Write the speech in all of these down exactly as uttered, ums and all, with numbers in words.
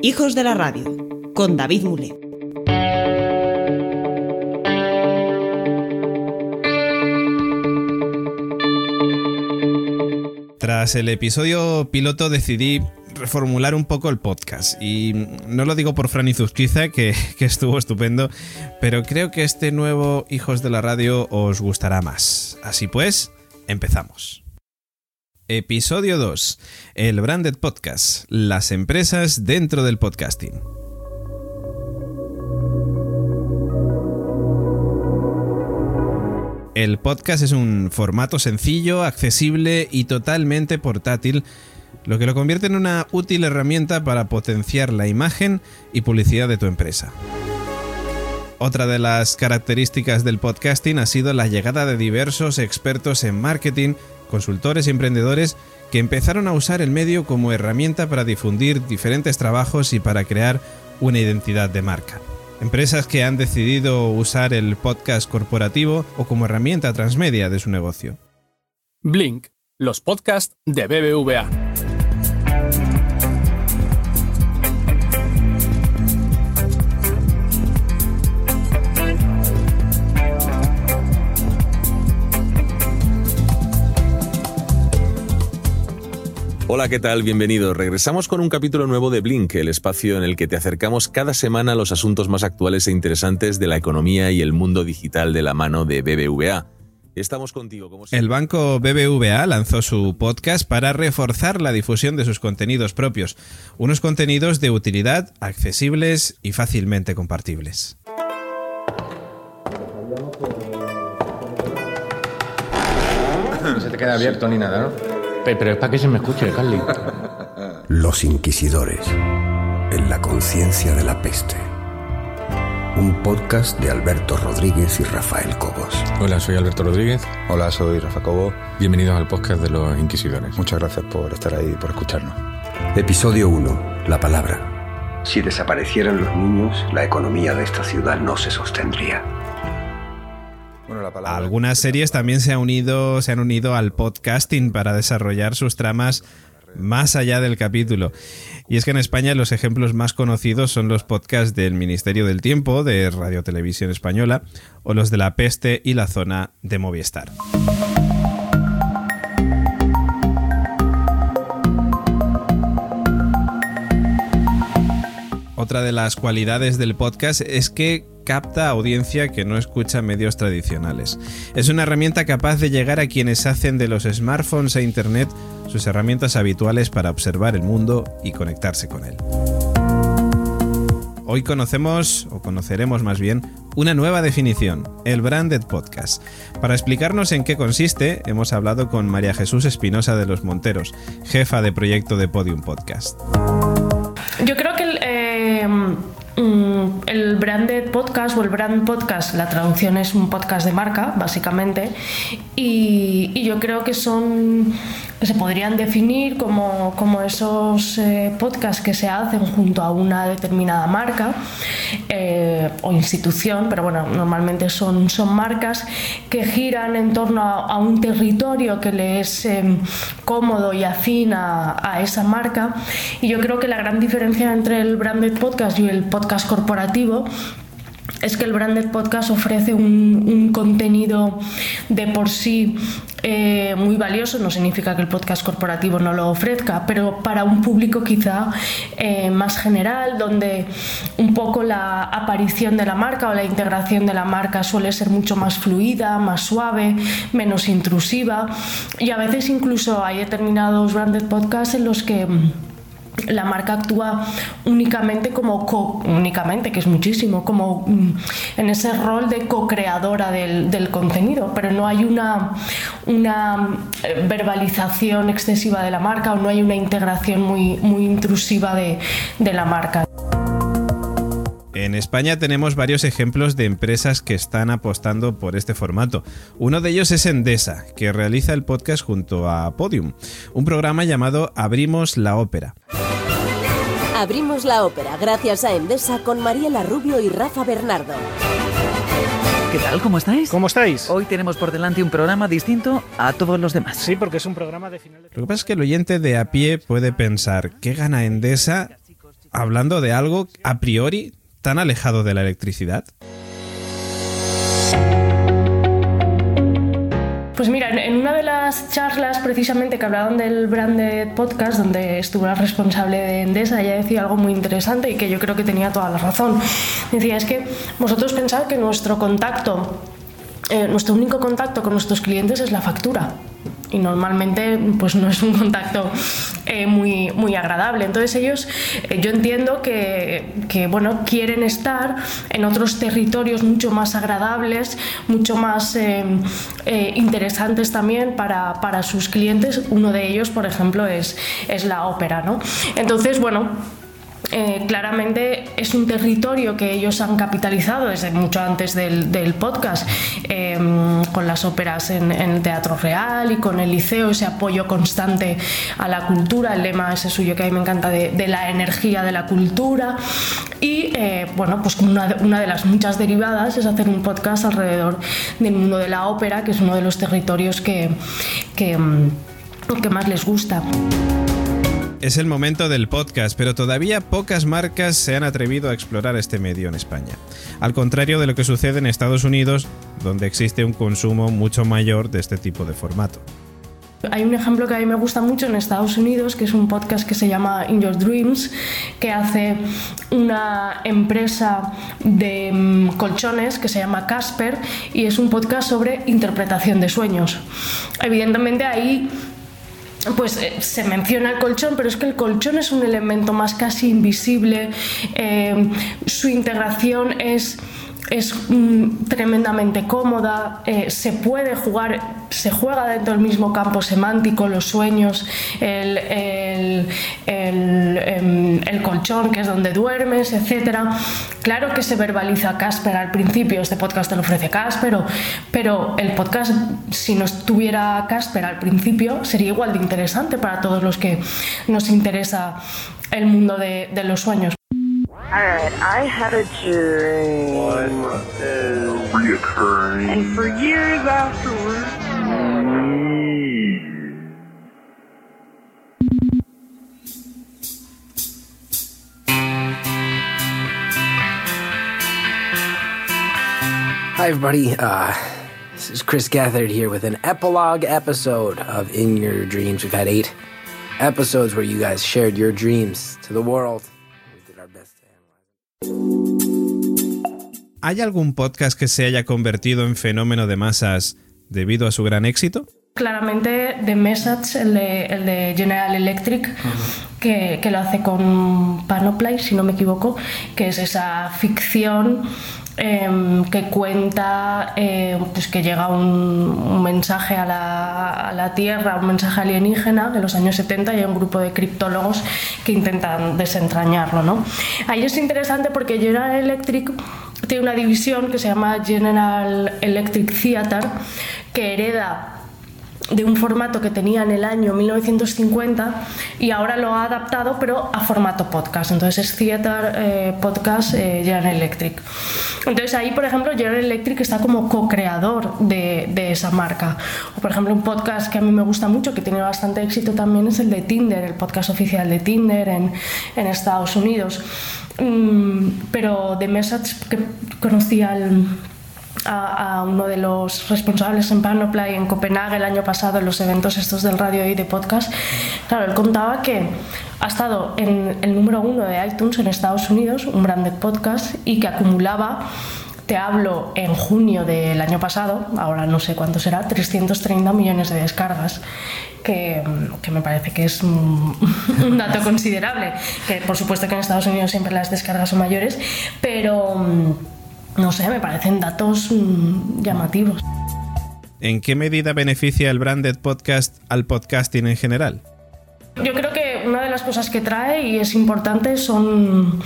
Hijos de la Radio, con David Mulé. Tras el episodio piloto decidí reformular un poco el podcast y no lo digo por Fran Izuzquiza, que, que estuvo estupendo, pero creo que este nuevo Hijos de la Radio os gustará más. Así pues, empezamos. Episodio dos. El Branded Podcast. Las empresas dentro del podcasting. El podcast es un formato sencillo, accesible y totalmente portátil, lo que lo convierte en una útil herramienta para potenciar la imagen y publicidad de tu empresa. Otra de las características del podcasting ha sido la llegada de diversos expertos en marketing, consultores y emprendedores que empezaron a usar el medio como herramienta para difundir diferentes trabajos y para crear una identidad de marca. Empresas que han decidido usar el podcast corporativo o como herramienta transmedia de su negocio. Blink, los podcasts de B B V A. Hola, ¿qué tal? Bienvenidos. Regresamos con un capítulo nuevo de Blink, el espacio en el que te acercamos cada semana a los asuntos más actuales e interesantes de la economía y el mundo digital de la mano de B B V A. Estamos contigo, como siempre. El banco B B V A lanzó su podcast para reforzar la difusión de sus contenidos propios, unos contenidos de utilidad, accesibles y fácilmente compartibles. No se te queda abierto ni nada, ¿no? Pero es para que se me escuche, Carly. Los Inquisidores, en la conciencia de la peste. Un podcast de Alberto Rodríguez y Rafael Cobos. Hola, soy Alberto Rodríguez. Hola, soy Rafa Cobos. Bienvenidos al podcast de Los Inquisidores. Muchas gracias por estar ahí y por escucharnos. Episodio uno. La palabra. Si desaparecieran los niños, la economía de esta ciudad no se sostendría. Bueno, la palabra... Algunas series también se han unido, se han unido al podcasting para desarrollar sus tramas más allá del capítulo. Y es que en España los ejemplos más conocidos son los podcasts del Ministerio del Tiempo, de Radio Televisión Española, o los de La Peste y La Zona de Movistar. Otra de las cualidades del podcast es que capta audiencia que no escucha medios tradicionales. Es una herramienta capaz de llegar a quienes hacen de los smartphones e internet sus herramientas habituales para observar el mundo y conectarse con él. Hoy conocemos, o conoceremos más bien, una nueva definición, el Branded Podcast. Para explicarnos en qué consiste, hemos hablado con María Jesús Espinosa de los Monteros, jefa de proyecto de Podium Podcast. Yo creo que el, eh, el branded podcast o el brand podcast, la traducción es un podcast de marca, básicamente, y, y yo creo que son que se podrían definir como, como esos eh, podcasts que se hacen junto a una determinada marca eh, o institución, pero bueno, normalmente son, son marcas que giran en torno a, a un territorio que le es eh, cómodo y afín a, a esa marca. Y yo creo que la gran diferencia entre el branded podcast y el podcast corporativo es que el branded podcast ofrece un, un contenido de por sí eh, muy valioso. No significa que el podcast corporativo no lo ofrezca, pero para un público quizá eh, más general, donde un poco la aparición de la marca o la integración de la marca suele ser mucho más fluida, más suave, menos intrusiva, y a veces incluso hay determinados branded podcasts en los que la marca actúa únicamente como co, únicamente, que es muchísimo, como en ese rol de co-creadora del, del contenido, pero no hay una, una verbalización excesiva de la marca o no hay una integración muy, muy intrusiva de, de la marca. En España tenemos varios ejemplos de empresas que están apostando por este formato. Uno de ellos es Endesa, que realiza el podcast junto a Podium, un programa llamado Abrimos la Ópera. Abrimos la Ópera gracias a Endesa con Mariela Rubio y Rafa Bernardo. ¿Qué tal? ¿Cómo estáis? ¿Cómo estáis? Hoy tenemos por delante un programa distinto a todos los demás. Sí, porque es un programa de final de... Lo que pasa es que el oyente de a pie puede pensar, ¿qué gana Endesa hablando de algo a priori tan alejado de la electricidad? Pues mira, en una de las charlas precisamente que hablaban del Branded Podcast, donde estuvo la responsable de Endesa, ella decía algo muy interesante y que yo creo que tenía toda la razón. Decía, es que vosotros pensáis que nuestro contacto, eh, nuestro único contacto con nuestros clientes es la factura. Y normalmente pues no es un contacto eh, muy, muy agradable. Entonces ellos, eh, yo entiendo que, que bueno, quieren estar en otros territorios mucho más agradables, mucho más eh, eh, interesantes también para, para sus clientes. Uno de ellos, por ejemplo, es, es la ópera, ¿no? Entonces, bueno, Eh, claramente es un territorio que ellos han capitalizado desde mucho antes del, del podcast, eh, con las óperas en, en el Teatro Real y con el Liceo, ese apoyo constante a la cultura, el lema ese suyo que a mí me encanta de, de la energía de la cultura. Y eh, bueno, pues una, una de las muchas derivadas es hacer un podcast alrededor del mundo de la ópera, que es uno de los territorios que, que, que más les gusta. Es el momento del podcast, pero todavía pocas marcas se han atrevido a explorar este medio en España. Al contrario de lo que sucede en Estados Unidos, donde existe un consumo mucho mayor de este tipo de formato. Hay un ejemplo que a mí me gusta mucho en Estados Unidos, que es un podcast que se llama In Your Dreams, que hace una empresa de um, colchones que se llama Casper, y es un podcast sobre interpretación de sueños. Evidentemente ahí pues eh, se menciona el colchón, pero es que el colchón es un elemento más casi invisible, eh, su integración es, es mm, tremendamente cómoda, eh, se puede jugar, se juega dentro del mismo campo semántico, los sueños, el, el, el, el, el colchón, que es donde duermes, etcétera. Claro que se verbaliza Casper al principio, este podcast te lo ofrece Casper, pero el podcast, si no estuviera Casper al principio, sería igual de interesante para todos los que nos interesa el mundo de, de los sueños. Alright, I had a dream. What is reoccurring? And for years afterwards. Hi everybody, uh, this is Chris Gethard here with an epilogue episode of In Your Dreams. We've had eight episodes where you guys shared your dreams to the world. We did our best to analyze. ¿Hay algún podcast que se haya convertido en fenómeno de masas debido a su gran éxito? Claramente The Message, el de, el de General Electric, uh-huh. que, que lo hace con Panoply, si no me equivoco, que es esa ficción eh, que cuenta eh, pues que llega un, un mensaje a la, a la Tierra, un mensaje alienígena de los años setenta, y hay un grupo de criptólogos que intentan desentrañarlo, ¿no? Ahí es interesante porque General Electric tiene una división que se llama General Electric Theater, que hereda de un formato que tenía en el año mil novecientos cincuenta y ahora lo ha adaptado, pero a formato podcast. Entonces es Theater eh, Podcast eh, General Electric. Entonces ahí, por ejemplo, General Electric está como co-creador de, de esa marca. O por ejemplo, un podcast que a mí me gusta mucho, que tiene bastante éxito también, es el de Tinder, el podcast oficial de Tinder en, en Estados Unidos. Mm, pero The Message, que conocía al... A, a uno de los responsables en Panoply en Copenhague el año pasado, en los eventos estos del radio y de podcast, claro, él contaba que ha estado en el número uno de iTunes en Estados Unidos, un branded podcast, y que acumulaba, te hablo en junio del año pasado, ahora no sé cuánto será, trescientos treinta millones de descargas. Que, que me parece que es un, un dato considerable, que por supuesto que en Estados Unidos siempre las descargas son mayores, pero no sé, me parecen datos mmm, llamativos. ¿En qué medida beneficia el branded podcast al podcasting en general? Yo creo que una de las cosas que trae y es importante son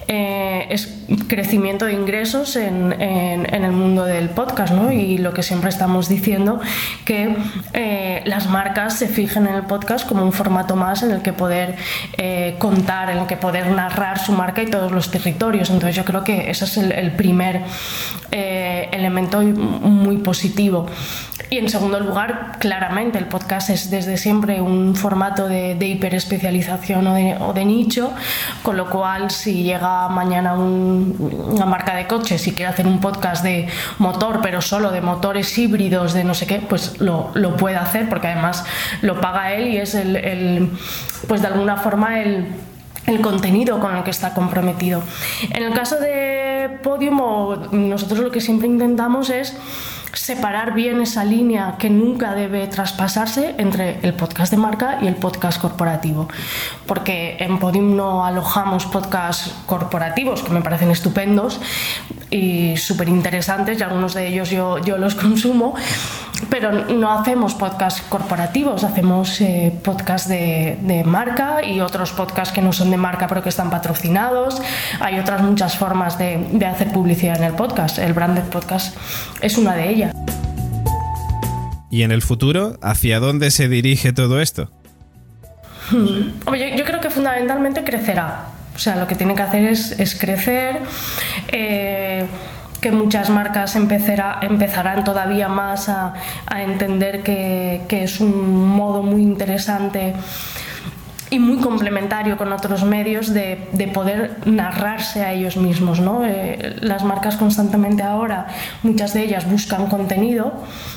eh, es crecimiento de ingresos en, en, en el mundo del podcast, ¿no? Y lo que siempre estamos diciendo, que eh, las marcas se fijen en el podcast como un formato más en el que poder eh, contar, en el que poder narrar su marca y todos los territorios. Entonces yo creo que ese es el, el primer eh, elemento muy positivo. Y en segundo lugar, claramente el podcast es desde siempre un formato de, de hiperespecialización o de, o de nicho, con lo cual si llega mañana un, una marca de coches y quiere hacer un podcast de motor, pero solo de motores híbridos, de no sé qué, pues lo, lo puede hacer, porque además lo paga él y es el, el pues de alguna forma el el contenido con el que está comprometido. En el caso de Podium, nosotros lo que siempre intentamos es separar bien esa línea que nunca debe traspasarse entre el podcast de marca y el podcast corporativo, porque en Podium no alojamos podcasts corporativos, que me parecen estupendos y súper interesantes, y algunos de ellos yo, yo los consumo, pero no hacemos podcasts corporativos, hacemos eh, podcasts de, de marca y otros podcasts que no son de marca pero que están patrocinados. Hay otras muchas formas de, de hacer publicidad en el podcast. El branded podcast es una de ellas. ¿Y en el futuro, hacia dónde se dirige todo esto? Hmm. Yo, yo creo que fundamentalmente crecerá. O sea, lo que tiene que hacer es, es crecer. Eh, que muchas marcas empezará, empezarán todavía más a, a entender que, que es un modo muy interesante y muy complementario con otros medios de, de poder narrarse a ellos mismos, ¿no? Eh, las marcas constantemente ahora, muchas de ellas buscan contenido.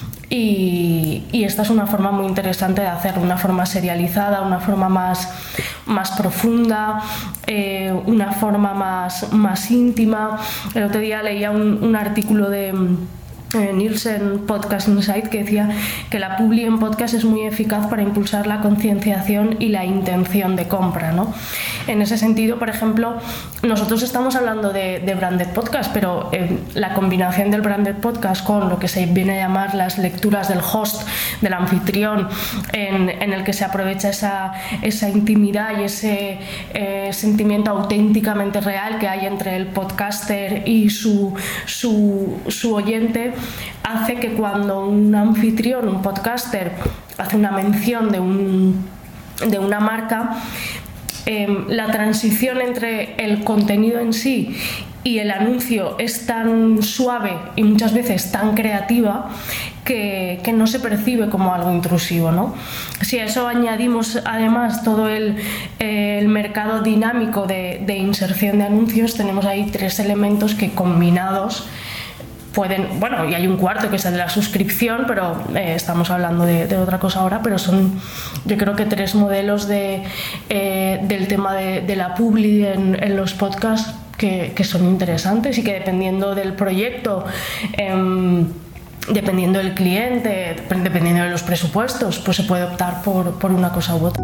Y, y esta es una forma muy interesante de hacerlo, una forma serializada, una forma más, más profunda, eh, una forma más, más íntima. El otro día leía un, un artículo de eh, Nielsen Podcast Insight que decía que la publi en podcast es muy eficaz para impulsar la concienciación y la intención de compra, ¿no? En ese sentido, por ejemplo, nosotros estamos hablando de, de branded podcast, pero eh, la combinación del branded podcast con lo que se viene a llamar las lecturas del host, del anfitrión, en, en el que se aprovecha esa, esa intimidad y ese eh, sentimiento auténticamente real que hay entre el podcaster y su, su, su oyente, hace que cuando un anfitrión, un podcaster, hace una mención de, un, de una marca, Eh, la transición entre el contenido en sí y el anuncio es tan suave y muchas veces tan creativa que, que no se percibe como algo intrusivo, ¿no? Si a eso añadimos además todo el, eh, el mercado dinámico de, de inserción de anuncios, tenemos ahí tres elementos que combinados pueden, bueno, y hay un cuarto que es el de la suscripción, pero eh, estamos hablando de, de otra cosa ahora, pero son, yo creo que tres modelos de, eh, del tema de, de la publi en, en los podcasts que, que son interesantes y que dependiendo del proyecto, eh, dependiendo del cliente, dependiendo de los presupuestos, pues se puede optar por, por una cosa u otra.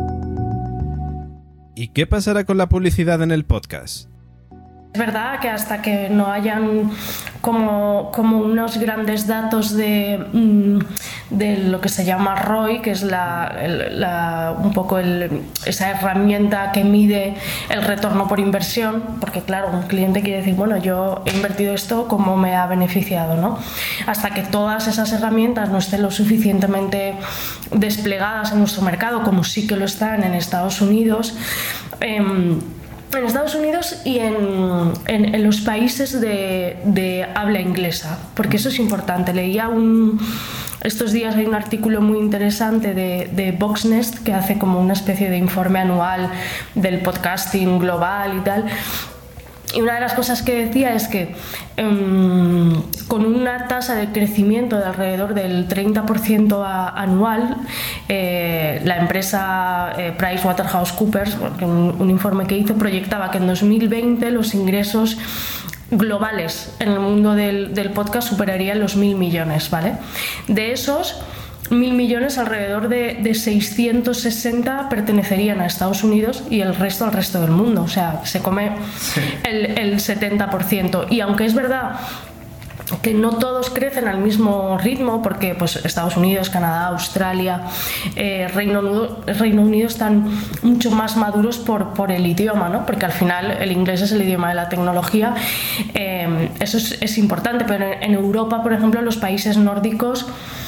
¿Y qué pasará con la publicidad en el podcast? Es verdad que hasta que no hayan como, como unos grandes datos de, de lo que se llama R O I, que es la, la, un poco el, esa herramienta que mide el retorno por inversión, porque claro, un cliente quiere decir, bueno, yo he invertido esto, ¿cómo me ha beneficiado, ¿no? Hasta que todas esas herramientas no estén lo suficientemente desplegadas en nuestro mercado, como sí que lo están en Estados Unidos, eh, en Estados Unidos y en, en, en los países de, de habla inglesa, porque eso es importante. Leía un, estos días hay un artículo muy interesante de, de Voxnest que hace como una especie de informe anual del podcasting global y tal. Y una de las cosas que decía es que um, con una tasa de crecimiento de alrededor del treinta por ciento a, anual, eh, la empresa eh, PricewaterhouseCoopers, un, un informe que hizo, proyectaba que en dos mil veinte los ingresos globales en el mundo del, del podcast superarían los mil millones, ¿vale? De esos mil millones, alrededor de, de seiscientos sesenta pertenecerían a Estados Unidos y el resto al resto del mundo. O sea, se come sí. el, el setenta por ciento. Y aunque es verdad que no todos crecen al mismo ritmo, porque pues Estados Unidos, Canadá, Australia, eh, Reino Unido, Reino Unido están mucho más maduros por, por el idioma, ¿no? Porque al final el inglés es el idioma de la tecnología, eh, eso es, es importante, pero en, en Europa, por ejemplo, los países nórdicos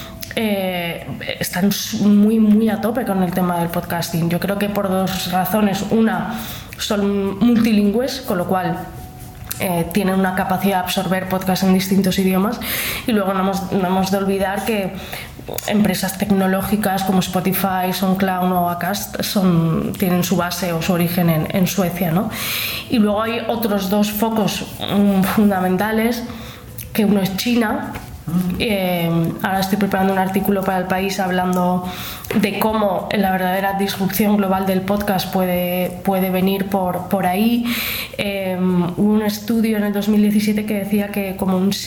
Eh, están muy muy a tope con el tema del podcasting. Yo creo que por dos razones. Una, son multilingües, con lo cual eh, tienen una capacidad de absorber podcasts en distintos idiomas, y luego no hemos, no hemos de olvidar que empresas tecnológicas como Spotify, SoundCloud o Acast son, tienen su base o su origen en, en Suecia, ¿no? Y luego hay otros dos focos um, fundamentales, que uno es China. Eh, ahora estoy preparando un artículo para El País hablando de cómo la verdadera disrupción global del podcast puede, puede venir por, por ahí. Eh, hubo un estudio en el dos mil diecisiete que decía que como un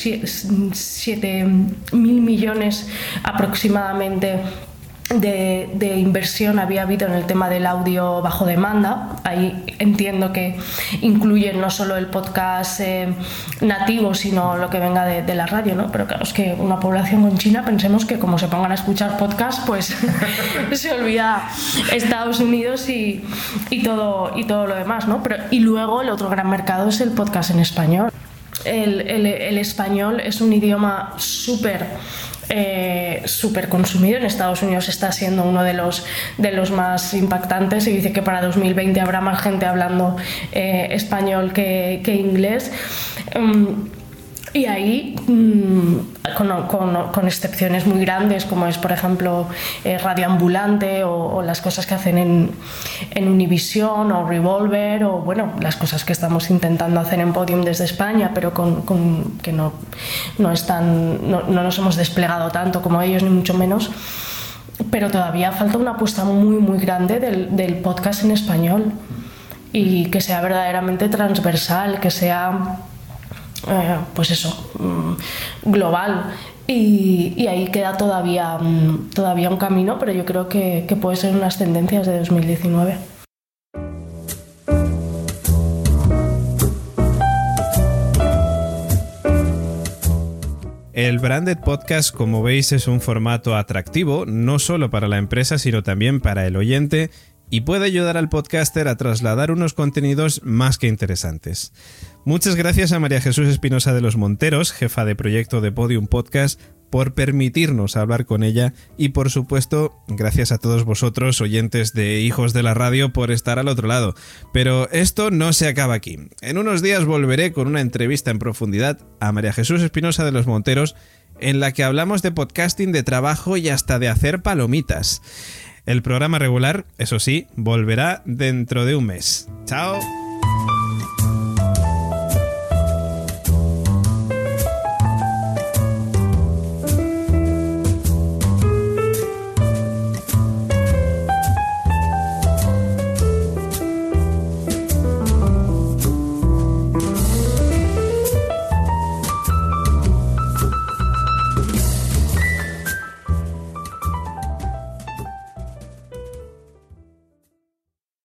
siete mil millones aproximadamente De, de inversión había habido en el tema del audio bajo demanda. Ahí entiendo que incluyen no solo el podcast eh, nativo, sino lo que venga de, de la radio, ¿no? Pero claro, es que una población con China, pensemos que como se pongan a escuchar podcast, pues se olvida Estados Unidos y, y, todo, y todo lo demás, ¿no? Pero, y luego el otro gran mercado es el podcast en español. El, el, el español es un idioma súper Eh, súper consumido. En Estados Unidos está siendo uno de los, de los más impactantes, y dice que para dos mil veinte habrá más gente hablando eh, español que, que inglés. Um, y ahí, um, con, con, con excepciones muy grandes, como es por ejemplo eh, Radio Ambulante o, o las cosas que hacen en, en Univision o Revolver, o bueno, las cosas que estamos intentando hacer en Podium desde España, pero con, con, que no, no, están, no, no nos hemos desplegado tanto como ellos, ni mucho menos. Pero todavía falta una apuesta muy muy grande del, del podcast en español, y que sea verdaderamente transversal, que sea Eh, pues eso, global, y, y ahí queda todavía, todavía un camino, pero yo creo que, que puede ser unas tendencias de dos mil diecinueve. El Branded Podcast, como veis, es un formato atractivo, no solo para la empresa, sino también para el oyente, y puede ayudar al podcaster a trasladar unos contenidos más que interesantes. Muchas gracias a María Jesús Espinosa de los Monteros, jefa de proyecto de Podium Podcast, por permitirnos hablar con ella, y por supuesto, gracias a todos vosotros, oyentes de Hijos de la Radio, por estar al otro lado. Pero esto no se acaba aquí. En unos días volveré con una entrevista en profundidad a María Jesús Espinosa de los Monteros, en la que hablamos de podcasting, de trabajo y hasta de hacer palomitas. El programa regular, eso sí, volverá dentro de un mes. ¡Chao!